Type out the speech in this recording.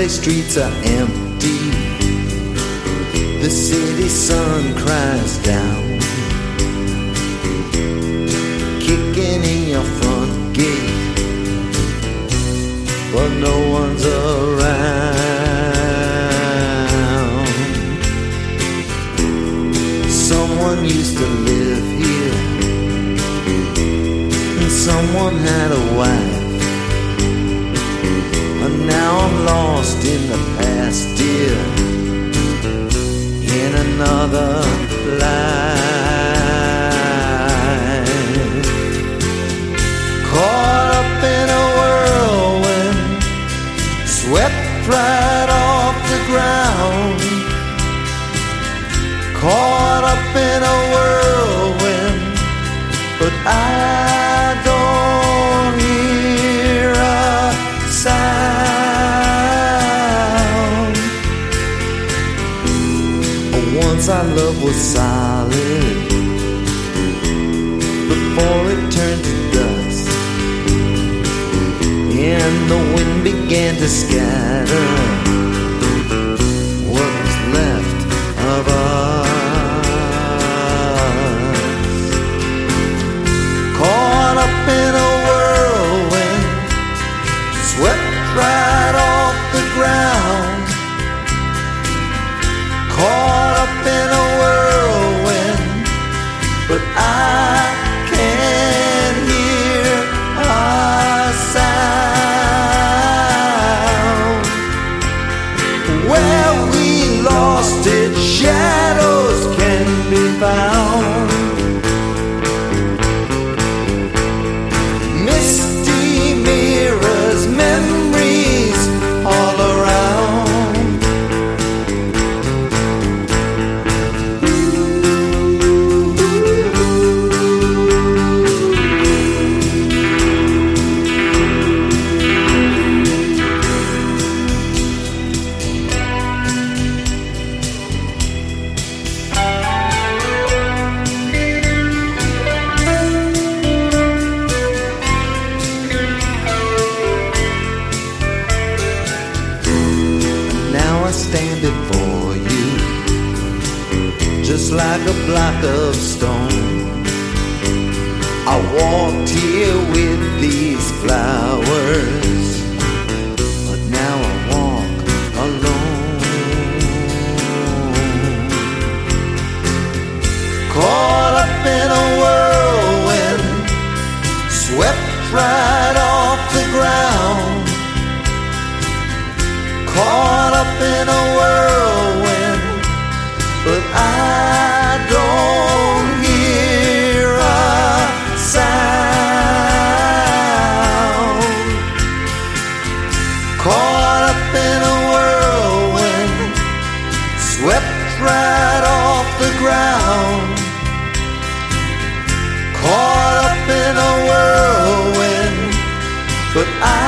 Sunday streets are empty. The city sun cries down, kicking in your front gate, but no one's around. Someone used to live here, and someone had a wife. And now I'm lost in the past, dear, in another life. Caught up in a whirlwind, swept right off the ground. Caught up in a whirlwind, but I don't hear a sound. Once our love was solid, before it turned to dust, and the wind began to scatter what was left of us. Caught up in a whirlwind, swept right off the ground. Caught up in a whirlwind, but I can't hear a sound. Where we lost it, shadows can be found. Misty mirrors, memories all around. Stand before you, just like a block of stone. I walked here with these flowers, but now I walk alone. Caught up in a whirlwind, swept right off the ground. Caught up in a whirlwind, but I don't hear a sound. Caught up in a whirlwind, swept right off the ground. Caught up in a whirlwind, but I